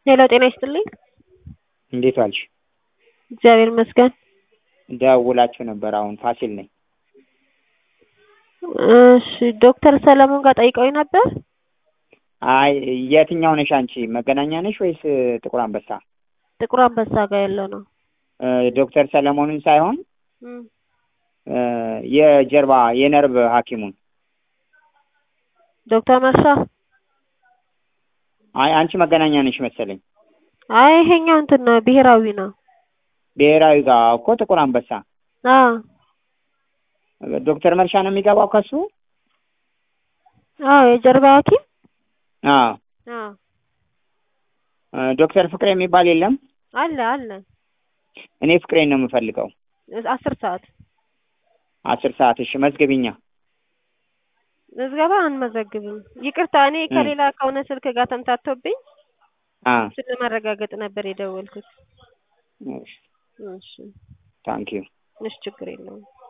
ሄሎ ጤና ይስጥልኝ። እንዴት ዋልሽ? እግዚአብሔር ይመስገን። ደውላችሁ ነበር። አሁን ፋሲል ነኝ። እሺ ዶክተር ሰለሞን ጋር ጠይቀውኝ ነበር። አይ የትኛው ነሽ አንቺ? መገናኛ ነሽ ወይስ ጥቁር አንበሳ? ጥቁር አንበሳ ጋር ያለው ነው። ዶክተር ሰለሞንን ሳይሆን የጀርባ የነርቭ ሐኪሙን ዶክተር መርሻ። አይ አንቺ መገናኛ ነሽ መሰለኝ። አይ ይሄኛው እንትን ነው ብሔራዊ ነው። ብሔራዊ ጋር እኮ ጥቁር አንበሳ። አዎ ዶክተር መርሻ ነው የሚገባው ከሱ? አዎ የጀርባ ሐኪም። አዎ ዶክተር ፍቅሬ የሚባል የለም? አለ አለ። እኔ ፍቅሬን ነው የምፈልገው። 10 ሰዓት 10 ሰዓት። እሺ መዝግቢኛ። መዝገባ አንመዘግብም። ይቅርታ እኔ ከሌላ ከሆነ ስልክ ጋር ተምታቶብኝ ስለማረጋገጥ ነበር የደወልኩት። እሺ እሺ ታንኪዩ። እሺ ችግር የለውም።